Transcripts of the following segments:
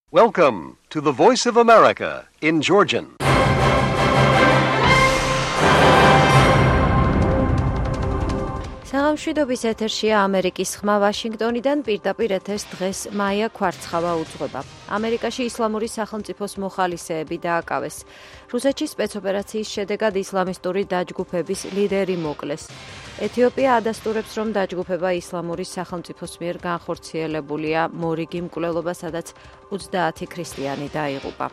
Welcome to the Voice of America in Georgian. საღამშვიდობის ეთერშია ამერიკის ხმა ვაშინგტონიდან პირდაპირ ეთერს დღეს მაია ქვარცხავა უძღვება. ამერიკაში ისლამური სახელმწიფოს მოხალისეები დააკავეს. რუსეთში სპეცოპერაციის შედეგად ისლამისტური დაჯგუფების ლიდერი მოკლეს. ეთიოპია ადასტურებს, რომ დაჯგუფება ისლამური სახელმწიფოს მიერ განხორციელებულია მორიგი მკვლელობა, სადაც 30 ქრისტიანი დაიღუპა.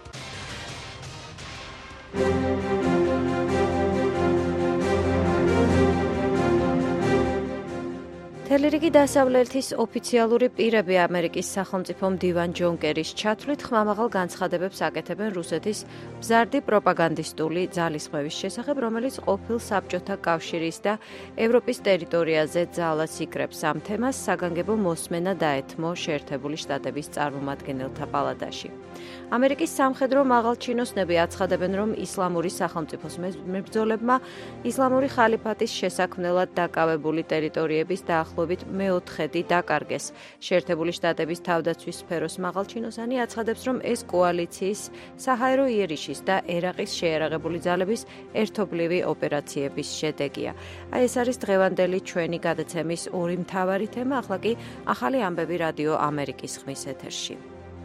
თელირიგი დასავლეთის ოფიციალური პირები ამერიკის სახელმწიფო მდივან ჯონ კერის ჩათვლით ხმამაღალ განცხადებებს აკეთებენ რუსეთის მზარდი პროპაგანდისტული ძალისხმევის შესახებ, რომელიც ყოფილ საბჭოთა კავშირის და ევროპის ტერიტორიაზე ძალას იკრებს. ამ თემას საგანგებო მოსმენა დაეთმო შეერთებული შტატების წარმომადგენელთა პალატაში. ამერიკის სამხედრო მაღალჩინოსნები აცხადებენ, რომ ისლამური სახელმწიფოს მებრძოლებმა ისლამური ხალიფატის შესაქმნელად დაკავებული ტერიტორიების დაახლოებით მეოთხედი დაკარგეს. შეერთებული შტატების თავდაცვის სფეროს მაღალჩინოსანი აცხადებს, რომ ეს კოალიციის საჰაერო იერიშის და ერაყის შეიარაღებული ძალების ერთობლივი ოპერაციების შედეგია. ეს არის დღევანდელი ჩვენი გადაცემის ორი მთავარი თემა, ახლა კი ახალი ამბები რადიო ამერიკის ხმის ეთერში.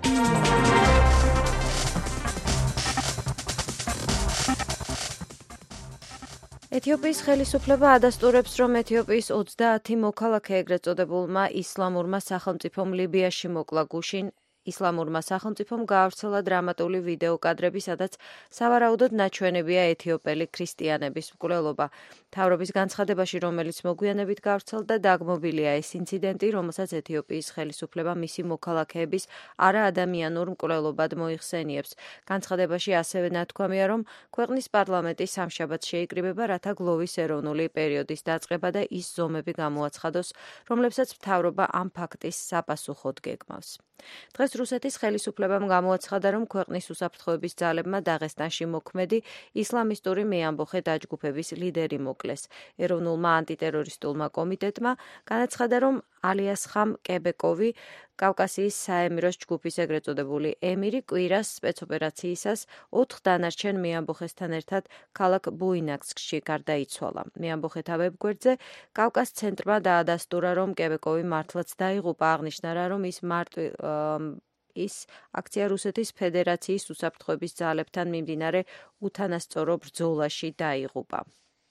ეთიოპიის ხელისუფლება ადასტურებს, რომ ეთიოპიის 30 მოქალაქე ეგრეთ წოდებულმა ისლამურმა სახელმწიფომ ლიბიაში მოკლა გუშინ. ისლამურმა სახელმწიფომ გაავრცელა დრამატული ვიდეო კადრები, სადაც სავარაუდოდ ნაჩვენებია ეთიოპელი ქრისტიანების მკვლელობა. მთავრობის განცხადებაში, რომელიც მოგვიანებით გავრცელდა, დაგმობილია ეს ინციდენტი, რომელსაც ეთიოპიის ხელისუფლება მისი მოქალაქეების არაადამიანურ მკვლელობად მოიხსენიებს. განცხადებაში ასევე ნათქვამია, რომ ქვეყნის პარლამენტი სამშაბათს შეიკრიბება, რათა გლოვის ეროვნული პერიოდის დაწყება და ის ზომები გამოაცხადოს, რომლებსაც მთავრობა ამ ფაქტის საპასუხოდ გეგმავს. დღეს რუსეთის ხელისუფლებამ გამოაცხადა, რომ ქვეყნის უსაფრთხოების ძალებმა დაღესტანში მოქმედი ისლამისტური მეამბოხე დაჯგუფების ლიდერი მოკლეს. ეროვნულმა ანტიტერორისტულმა კომიტეტმა განაცხადა, რომ ალიასხამ კებეკოვი, კავკასიის საემიროს ჯგუფის ეგრეთ წოდებული ემირი, კვირას სპეცოპერაციისას 4 დანარჩენ მეამბოხესთან ერთად ქალაქ ბუინაქსკში გარდაიცვალა. მეამბოხეთა ვებგვერდზე კავკას ცენტრმა დაადასტურა, რომ კებეკოვი მართლაც დაიღუპა, აღნიშნა რა, რომ ის აქცია რუსეთის ფედერაციის უსაფრთხოების ძალებთან მიმდინარე უთანასწორო ბრძოლაში დაიღუპა.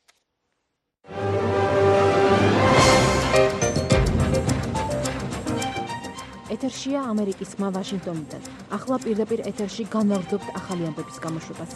ეთერშია ამერიკის ხმა ვაშინგტონიდან. ახლა პირდაპირ ეთერში განვაგრძობთ ახალი ამბების გამოშვებას.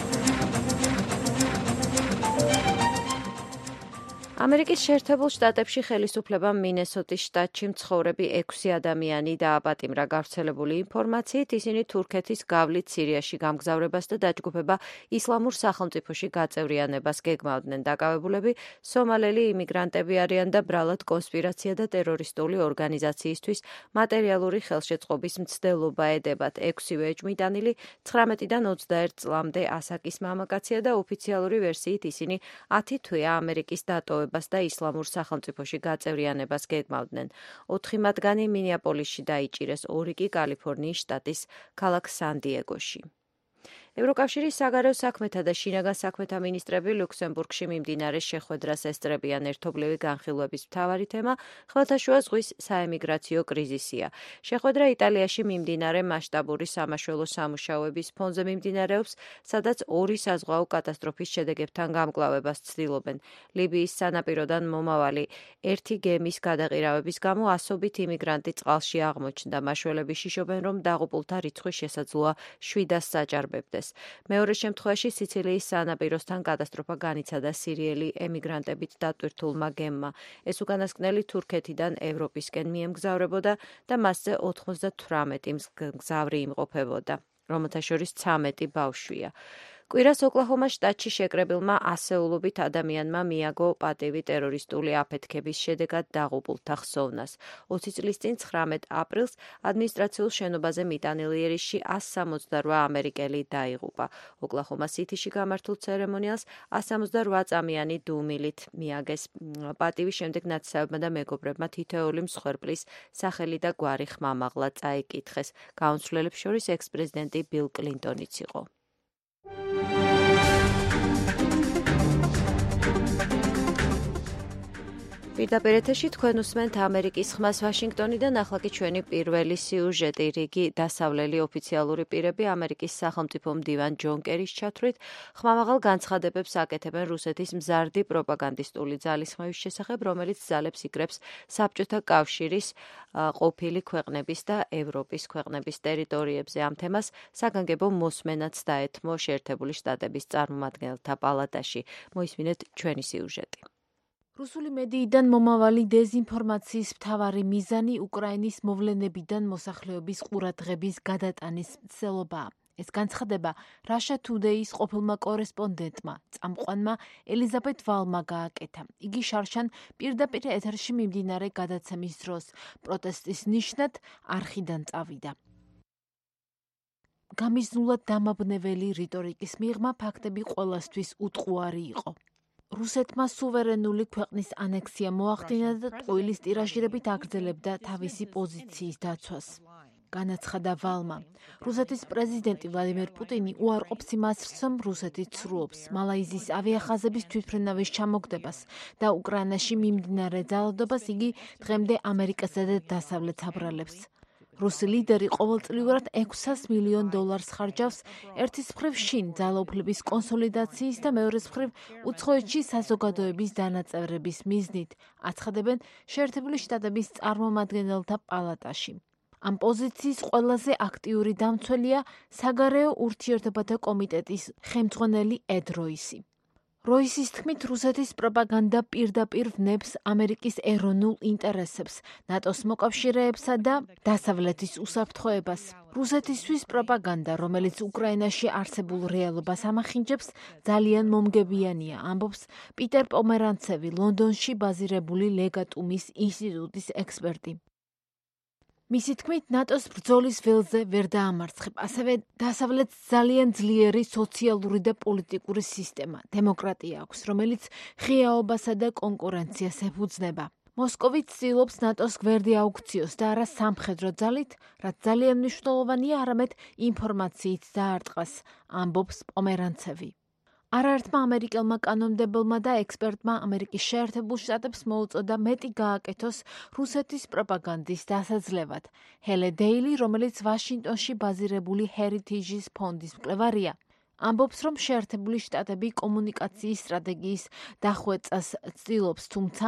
ამერიკის შეერთებულ შტატებში ხელისუფლებამ მინესოტის შტატში მცხოვრები 6 ადამიანი დააპატიმრა. გავრცელებული ინფორმაციით, ისინი თურქეთის გავლით სირიაში გამგზავრებას და დაჯგუფება ისლამურ სახელმწიფოში გაწევრიანებას გეგმავდნენ. დაკავებულები სომალელი იმიგრანტები არიან და ბრალად კონსპირაცია და ტერორისტული ორგანიზაციისთვის მატერიალური ხელშეწყობის მცდელობა ედებათ. 6-ვე ეჭვმიტანილი 19-დან 21 წლამდე ასაკის მამაკაცია და ოფიციალური ვერსიით ისინი 10 თვეა ამერიკის დატოვებას და ისლამურ სახელმწიფოში გაწევრიანებას გეგმავდნენ. 4 მათგანი მინეაპოლისში დაიჭირეს, 2 კი კალიფორნიის შტატის ქალაქ სან-დიეგოში. ევროკავშირის საგარეო საქმეთა და შინაგან საქმეთა მინისტრები ლუქსემბურგში მიმდინარე შეხვედრას ესწრებიან. ერთობლივი განხილვების მთავარი თემა ხმელთაშუა ზღვის საემიგრაციო კრიზისია. შეხვედრა იტალიაში მიმდინარე მასშტაბური სამაშველო სამუშაოების ფონზე მიმდინარეობს, სადაც 2 საზღვაო კატასტროფის შედეგებთან გამკლავებას ცდილობენ. ლიბიის სანაპიროდან მომავალი 1 გემის გადაყირავების გამო ასობით იმიგრანტი წყალში აღმოჩნდა. მაშველები შიშობენ, რომ დაღუპულთა რიცხვი შესაძლოა 700-ს საჭარბებდეს. მეორე შემთხვევაში სიცილიის სანაპიროსთან კატასტროფა განიცადა სირიელი ემიგრანტებით დატვირთულმა გემმა. ეს უკანასკნელი თურქეთიდან ევროპისკენ მიემგზავრებოდა და მასზე 98 მგზავრი იმყოფებოდა, რომელთა შორის 13 ბავშვია. კვირას ოკლაჰომას შტატში შეკრებილმა ასეულობით ადამიანმა მიაგო პატივი ტერორისტული აფეთქების შედეგად დაღუპულთა ხსოვნას. 20 წლის წინ 19 აპრილს ადმინისტრაციულ შენობაზე მიტანილ იერიშში 168 ამერიკელი დაიღუპა. ოკლაჰომას სიტიში გამართულ ცერემონიალს 168 წამიანი დუმილით მიაგეს. პატივის შემდეგ ნათესავებმა და მეგობრებმა თითოეული მსხვერპლის სახელი და გვარი ხმამაღლა წაიკითხეს. გაუნცვლელებს შორის ექს-პრეზიდენტი ბილ კლინტონიც იყო. პირდაპირ ეთერში თქვენ უსმენთ ამერიკის ხმას ვაშინგტონიდან, ახლა კი ჩვენი პირველი სიუჟეტი. რიგი დასავლელი ოფიციალური პირები ამერიკის სახელმწიფო მდივან ჯონ კერის ჩათვლით ხმამაღალ განცხადებებს აკეთებენ რუსეთის მზარდი პროპაგანდისტული ძალისხმევის შესახებ, რომელიც ძალებს იკრებს საბჭოთა კავშირის ყოფილი ქვეყნების და ევროპის ქვეყნების ტერიტორიებზე. ამ თემას საგანგებო მოსმენაც დაეთმო შეერთებული შტატების წარმომადგენელთა პალატაში. მოისმინეთ ჩვენი სიუჟეტი. რუსული მედიიდან მომავალი დეზინფორმაციის მთავარი მიზანი უკრაინის მოვლენებიდან მოსახლეობის ყურადღების გადატანის მცდელობაა. ეს განცხადება Russia Today-ის ყოფილმა კორესპონდენტმა, წამყვანმა ელიზაბეთ ვალმა გააკეთა. იგი შარშან პირდაპირ ეთერში მიმდინარე გადაცემის დროს პროტესტის ნიშნად არხიდან წავიდა. გამიზნულად დამაბნეველი რიტორიკის მიღმა ფაქტები ყველასთვის უტყუარი იყო. რუსეთმა სუვერენული ქვეყნის ანექსია მოახდინა და ტყუილის ტირაჟირებით აგრძელებდა თავისი პოზიციის დაცვას. განაცხადა ვალმა. რუსეთის პრეზიდენტი ვლადიმერ პუტინი უარყოფს იმას, რომ რუსეთი ცრუობს მალაიზიის ავიახაზების თვითმფრინავის ჩამოგდებას და უკრაინაში მიმდინარე ძალადობას იგი დღემდე ამერიკასა და დასავლეთს აბრალებს. რუსი ლიდერი ყოველწლიურად $600 მილიონ ხარჯავს ერთის მხრივ შინ ძალაუფლების კონსოლიდაციის და მეორეს მხრივ უცხოეთში საზოგადოების დანაწევრების მიზნით, აცხადებენ შეერთებული შტატების წარმომადგენელთა პალატაში. ამ პოზიციის ყველაზე აქტიური დამცველია საგარეო ურთიერთობათა კომიტეტის ხელმძღვანელი ედ როისი. როისის თქმით, რუსეთის პროპაგანდა პირდაპირ ვნებს ამერიკის ეროვნულ ინტერესებს, ნატოს მოკავშირეებსა და დასავლეთის უსაფრთხოებას. რუსეთისთვის პროპაგანდა, რომელიც უკრაინაში არსებულ რეალობას ამახინჯებს, ძალიან მომგებიანია, ამბობს პიტერ პომერანცევი, ლონდონში ბაზირებული ლეგატუმის ინსტიტუტის ექსპერტი. მისი თქმით, ნატოს ბრძოლის ველზე ვერ დაამარცხებ, ასევე დასავლეთს ძალიან ძლიერი სოციალური და პოლიტიკური სისტემა, დემოკრატია აქვს, რომელიც ღიაობასა და კონკურენციას ეფუძნება. მოსკოვი ცდილობს ნატოს გვერდი აუქციოს და არა სამხედრო ძალით, რაც ძალიან მნიშვნელოვანია არამედ ინფორმაციით დაარტყას, ამბობს პომერანცევი. არაერთმა ამერიკელმა კანონმდებელმა და ექსპერტმა ამერიკის შეერთებულ შტატებს მოუწოდა მეტი გააკეთოს რუსეთის პროპაგანდის დასაძლევად. ჰელე დეილი, რომელიც ვაშინგტონში ბაზირებული ჰერიტეჯის ფონდის მკვლევარია, ამბობს, რომ შეერთებული შტატები კომუნიკაციის სტრატეგიის დახვეწას ცდილობს, თუმცა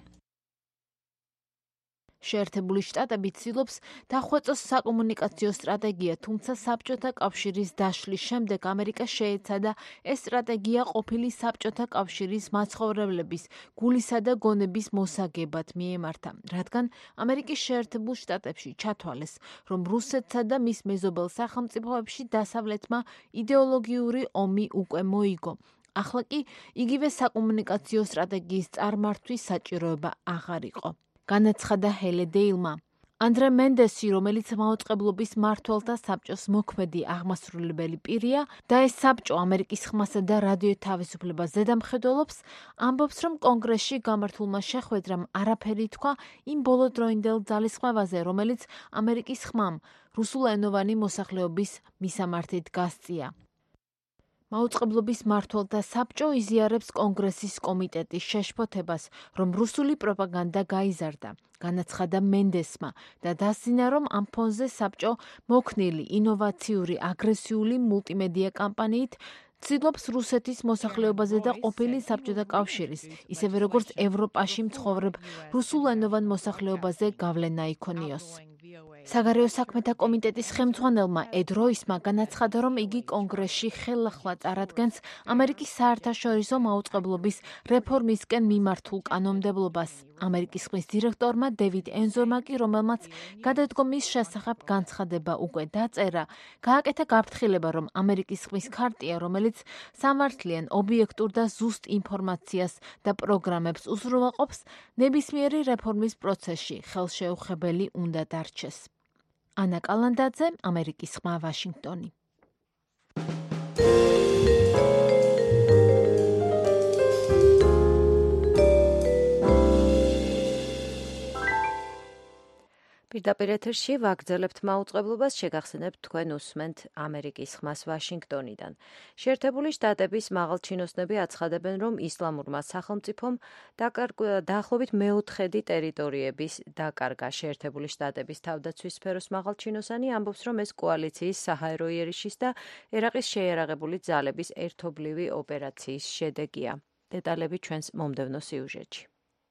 შეერთებული შტატები ცდილობს დახვეწოს საკომუნიკაციო სტრატეგია, თუმცა საბჭოთა კავშირის დაშლის შემდეგ ამერიკა შეეცადა ეს სტრატეგია ყოფილი საბჭოთა კავშირის მაცხოვრებლების გულისა და გონების მოსაგებად მიემართა, რადგან ამერიკის შეერთებულ შტატებში ჩათვალეს, რომ რუსეთსა და მის მეზობელ სახელმწიფოებში დასავლეთმა იდეოლოგიური ომი უკვე მოიგო. ახლა კი იგივე საკომუნიკაციო სტრატეგიის წარმართვის საჭიროება აღარ იყო. განაცხადა ჰელე დეილმა. ანდრე მენდესი, რომელიც მაუწყებლობის მმართველთა საბჭოს მოქმედი აღმასრულებელი პირია და ეს საბჭო ამერიკის ხმასა და რადიო თავისუფლებას ზედამხედველობს, ამბობს, რომ კონგრესში გამართულმა შეხვედრამ არაფერი თქვა იმ ბოლოდროინდელ ძალისხმევაზე, რომელიც ამერიკის ხმამ რუსულენოვანი მოსახლეობის მისამართით გასწია. მაუწყებლობის მმართველთა საბჭო იზიარებს კონგრესის კომიტეტის შეშფოთებას, რომ რუსული პროპაგანდა გაიზარდა, განაცხადა მენდესმა და დასძინა, რომ ამ ფონზე საბჭო მოქნილი ინოვაციური აგრესიული მულტიმედია კამპანიით ცდილობს რუსეთის მოსახლეობაზე და ყოფილი საბჭოთა კავშირის, ისევე როგორც ევროპაში მცხოვრებ რუსულენოვან მოსახლეობაზე გავლენა იქონიოს. საგარეო საქმეთა კომიტეტის ხელმძღვანელმა ედ როისმა განაცხადა, რომ იგი კონგრესში ხელახლა წარადგენს ამერიკის საერთაშორისო მაუწყებლობის რეფორმისკენ მიმართულ კანონმდებლობას. ამერიკის ხმის დირექტორმა დევიდ ენზორმა კი, რომელმაც გადადგომის შესახებ განცხადება უკვე დაწერა, გააკეთა გაფრთხილება, რომ ამერიკის ხმის ქარტია, რომელიც სამართლიან, ობიექტურ და ზუსტ ინფორმაციას და პროგრამებს უზრუნველყოფს, ნებისმიერი რეფორმის პროცესში ხელშეუხებელი უნდა დარჩეს. ანა კალანდაძე, ამერიკის ხმა, ვაშინგტონი. პირდაპირ ეთერში ვაგრძელებთ მაუწყებლობას, შეგახსენებთ თქვენ უსმენთ ამერიკის ხმას ვაშინგტონიდან. შეერთებული შტატების მაღალჩინოსნები აცხადებენ, რომ ისლამურმა სახელმწიფომ დაახლოებით მეოთხედი ტერიტორიების დაკარგა. შეერთებული შტატების თავდაცვის სფეროს მაღალჩინოსანი ამბობს, რომ ეს კოალიციის საჰაერო იერიშის და ერაყის შეიარაღებული ძალების ერთობლივი ოპერაციის შედეგია. დეტალები ჩვენს მომდევნო სიუჟეტში.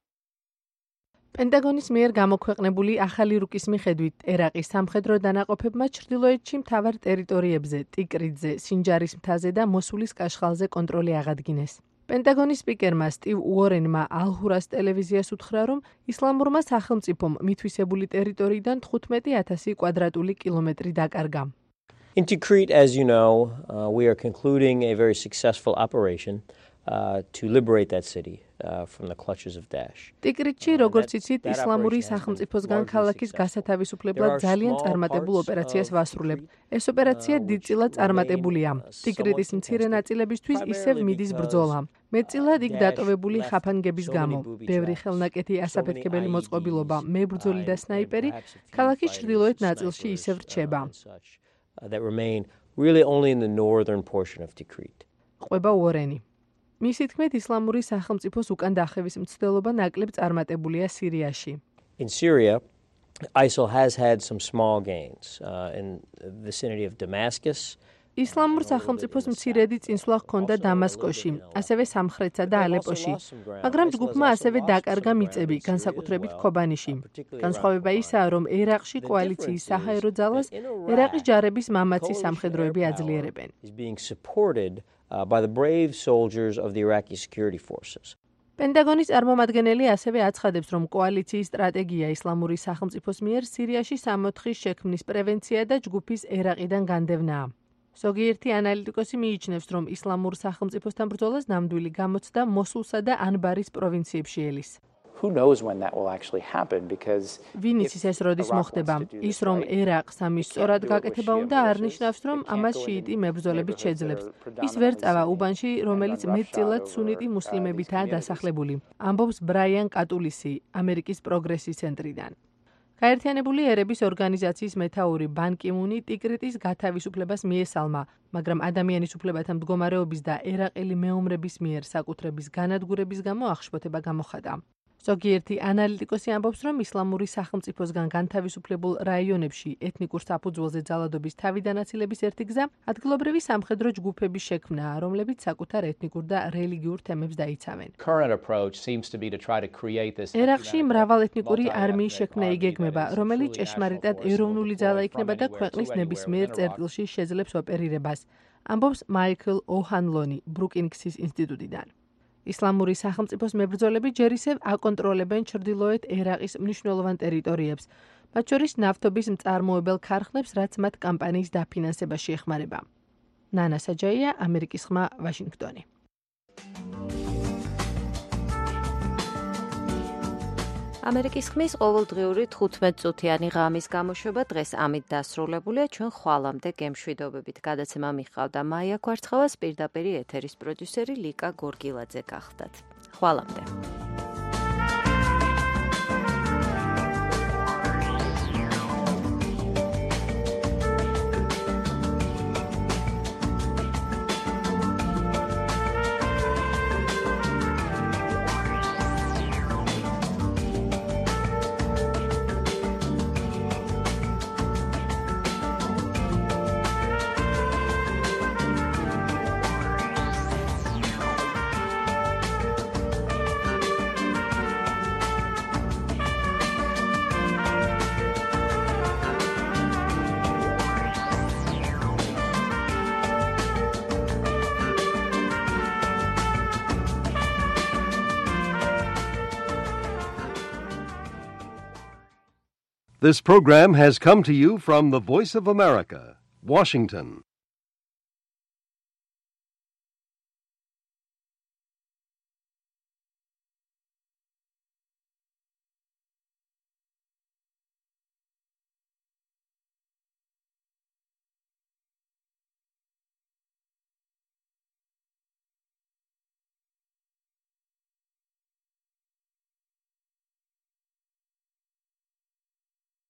პენტაგონის მიერ გამოქვეყნებული ახალი რუკის მიხედვით, ერაყის სამხედრო დანაყოფებმა ჩრდილოეთში მთავარ ტერიტორიებზე, ტიკრიტზე, სინჯარის მთაზე და მოსულის კაშხალზე კონტროლი აღადგინეს. პენტაგონის სპიკერმა სტივ უორენმა ალჰურას ტელევიზიას უთხრა, რომ ისლამურმა სახელმწიფომ მითვისებული ტერიტორიიდან 15,000 კვადრატული კილომეტრი დაკარგა. In Tikrit, as you know, we are concluding a very successful operation to liberate that city from the clutches of Daesh. ტიკრიტში, როგორც იცით, ისლამური სახელმწიფოსგან ქალაქის გასათავისუფლებლად ძალიან წარმატებულ ოპერაციას ვასრულებთ. ეს ოპერაცია დიდწილად წარმატებულია. ტიკრიტის მცირე ნაწილებისთვის ისევ მიდის ბრძოლა. მეტწილად იქ დატოვებული ხაფანგების გამო, ბევრი ხელნაკეთი ასაფეთქებელი მოწყობილობა, მებრძოლი და სნაიპერი ქალაქის ჩრდილოეთ ნაწილში ისევ რჩება. That remain really only in the northern portion of Tikrit. ყვება უორენი. მისი თქმით, ისლამური სახელმწიფოს უკან დახევის მცდელობა ნაკლებ წარმატებულია სირიაში. In Syria, ISIL has had some small gains in the vicinity of Damascus. ისლამურ სახელმწიფოს მცირედი წინსვლა ჰქონდა დამასკოში, ასევე სამხრეთსა და ალეპოში, მაგრამ ჯგუფმა ასევე დაკარგა მიწები, განსაკუთრებით ქობანიში. განსხვავება ისაა, რომ ერაყში კოალიციის საჰაერო ძალას ერაყის ჯარების მამაცი სამხედროები აძლიერებენ. By the brave soldiers of the Iraqi security forces. პენტაგონის წარმომადგენელი ასევე აცხადებს, რომ კოალიციის სტრატეგია ისლამური სახელმწიფოს მიერ სირიაში სამოთხის შექმნის პრევენცია და ჯგუფის ერაყიდან განდევნაა. ზოგიერთი ანალიტიკოსი მიიჩნევს, რომ ისლამურ სახელმწიფოსთან ბრძოლას ნამდვილი გამოცდა მოსულსა და ანბარის პროვინციებში ელის. Who knows when that will actually happen because ვინ იცის ეს როდის მოხდება? ის რომ ერაყს ამის სწორად გაკეთება უნდა არ ნიშნავს, რომ ამას შიიტი მებრძოლებით შეძლებს. ის ვერ წავა უბანში, რომელიც მეტწილად სუნიტი მუსლიმებითაა დასახლებული. ამბობს ბრაიან კატულისი, ამერიკის პროგრესის ცენტრიდან. გაერთიანებული ერების ორგანიზაციის მეთაური ბან კი მუნი ტიკრიტის გათავისუფლებას მიესალმა, მაგრამ ადამიანის უფლებათა მდგომარეობის და ერაყელი მეომრების მიერ საკუთრების განადგურების გამო აღშფოთება გამოხატა. ზოგიერთი ანალიტიკოსი ამბობს, რომ ისლამური სახელმწიფოსგან განთავისუფლებულ რაიონებში ეთნიკურ საფუძველზე ძალადობის თავიდანაცილების ერთი გზა ადგილობრივი სამხედრო ჯგუფების შექმნაა, რომლებიც საკუთარ ეთნიკურ და რელიგიურ თემებს დაიცავენ. ერაყში მრავალეთნიკური არმიის შექმნა იგეგმება, რომელიც ჭეშმარიტად ეროვნული ძალა იქნება და ქვეყნის ნებისმიერ წერტილში შეძლებს ოპერირებას, ამბობს მაიკლ ოჰანლონი ბრუკინგსის ინსტიტუტიდან. ისლამური სახელმწიფოს მებრძოლები ჯერ ისევ აკონტროლებენ ჩრდილოეთ ერაყის მნიშვნელოვან ტერიტორიებს, მათ შორის ნავთობის მწარმოებელ ქარხნებს, რაც მათ კამპანიის დაფინანსებაში ეხმარება. ნანა საჯაია, ამერიკის ხმა, ვაშინგტონი. ამერიკის ხმის ყოველდღიური 15-წუთიანი ღამის გამოშვება დღეს ამით დასრულებულია. ჩვენ ხვალამდე გემშვიდობებით. გადაცემა მიხავდა მაია კვარცხავას, პირდაპირ ეთერის პროდიუსერი ლიკა გორგილაძე გახდათ. ხვალამდე. This program has come to you from the Voice of America, Washington.